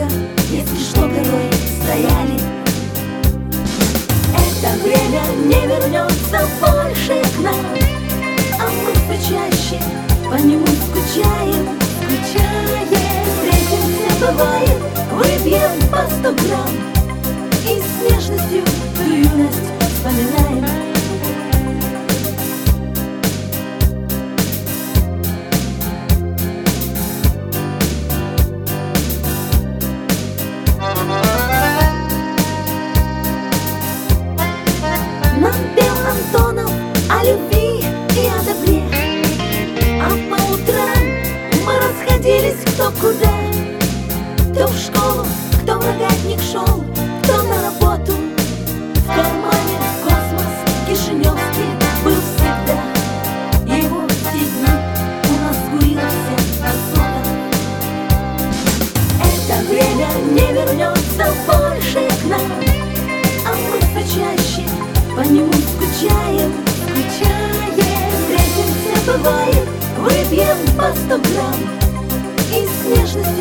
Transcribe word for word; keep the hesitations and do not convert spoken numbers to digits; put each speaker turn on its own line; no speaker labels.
дорога, если что, горой стояли. Это время не вернется больше к нам, а мы все чаще по нему скучаем, скучаем. Встретимся, бывает, выпьем по сто грамм и с нежностью ту юность вспоминаем. Нам пел Антонов о любви и о добре, а по утрам мы расходились кто куда. Кто в школу, кто в рогатник шел, кто на работу. В кармане космос кишиневский был всегда. Его в те дни у нас курился азотом. Это время не вернется больше к нам, а мы все чаще по нему скучаем, скучаем. Встретимся, бывает, выпьем по сто грамм и с нежностью